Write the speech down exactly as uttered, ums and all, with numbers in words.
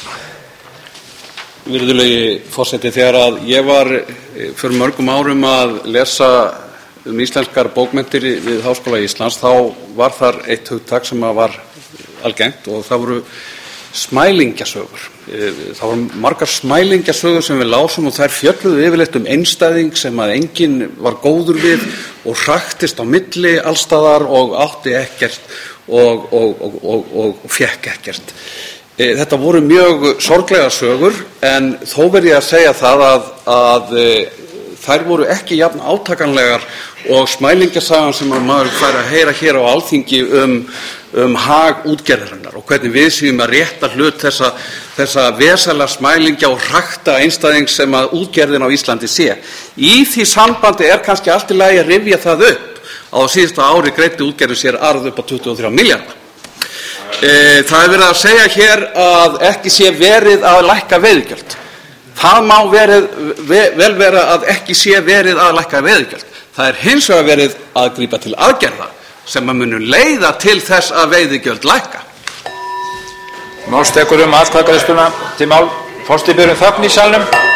Virðulegi forseti, þegar að ég var fyrir mörgum árum að lesa um íslenskar bókmenntir við Háskóla Íslands, þá var þar eitt hugtak sem var algengt og það voru smælingjasögur. Það voru margar smælingjasögur sem við lásum og þær fjölluðu yfirleitt um einstæðing sem að enginn var góður við og hraktist á milli allstaðar og átti ekkert og, og, og, og, og fékk ekkert. Þetta voru mjög sorglega sögur, en þó verð ég að segja það að, að þær voru ekki jafn átakanlegar og smælingjasagan sem maður fær að heyra hér á Alþingi um, um hag útgerðarinnar og hvernig við séum að rétta hlut þessa, þessa vesæla smælingja og hrakta einstæðing sem að útgerðin á Íslandi sé. Í því sambandi er kannski allt í lagi að rifja það upp. Á síðasta ári greiddi útgerðin sér arð upp á tuttugu og þrjá milljarða. Það er verið að segja hér að ekki sé verið að lækka veiðigjöld. Það má verið, vel vera að ekki sé verið að lækka veiðigjöld. Það er hins vegar verið að grípa til aðgerða sem að munu leiða til þess að veiðigjöld lækka. Málstekur um atkvæðagreiðsluna til mál. Forseti biður um þögn í salnum.